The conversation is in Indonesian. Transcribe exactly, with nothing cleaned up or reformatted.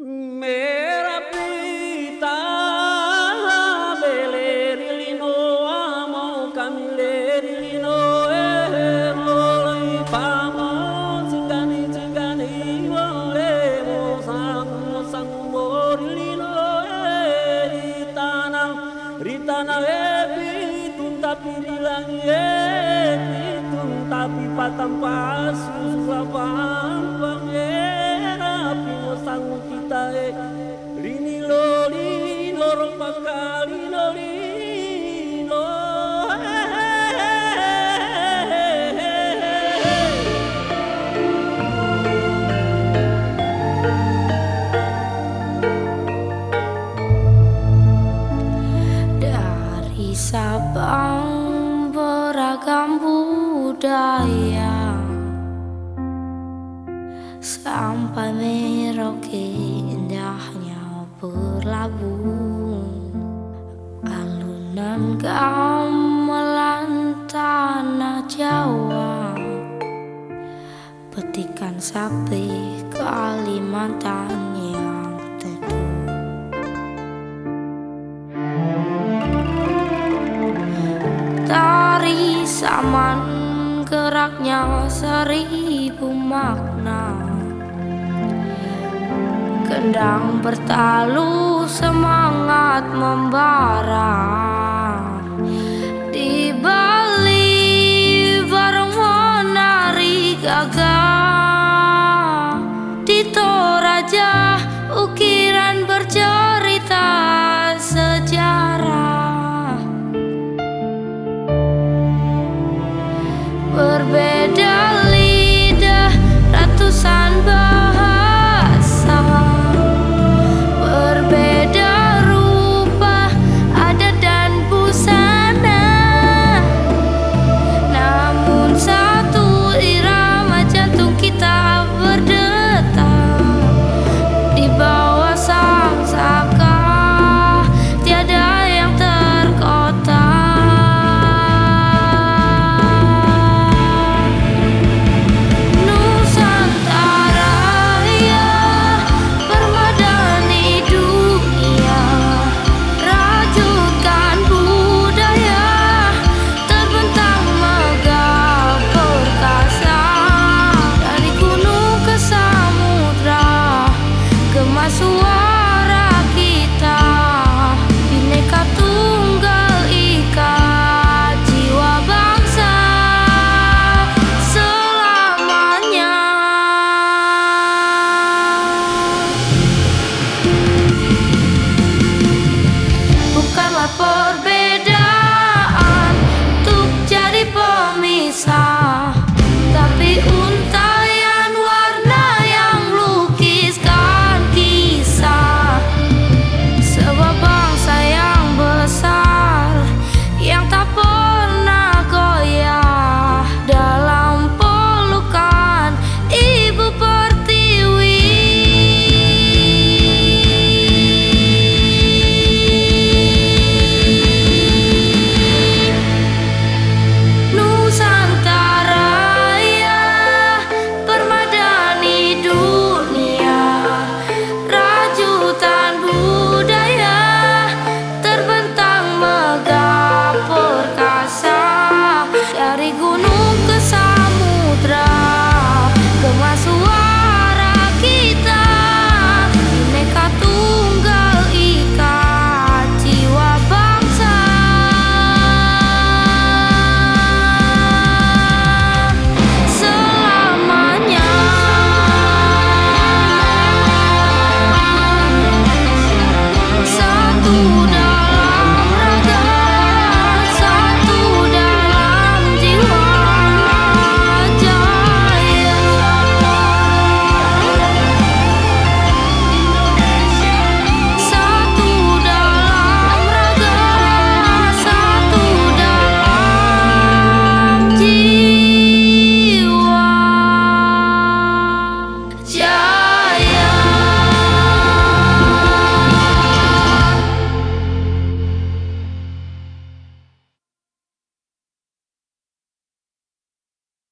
Merah pita belerilino amo kamilerilino eh molai pamo cingani cingani wole mo sang mo sang morilino eh ritana ritana eh pitun tapi dilangi eh pitun tapi patam pasus pampang eh rapi mo sang kita eh lini loli lorong bakali lolino dari Sabang beragam budaya sampai Merauke indahnya berlabuh, alunan gamelan tanah Jawa, petikan sapi Kalimantan yang teduh. Tari Saman geraknya seribu makna, kendang bertalu semangat membara, di Bali bareng menari gagah.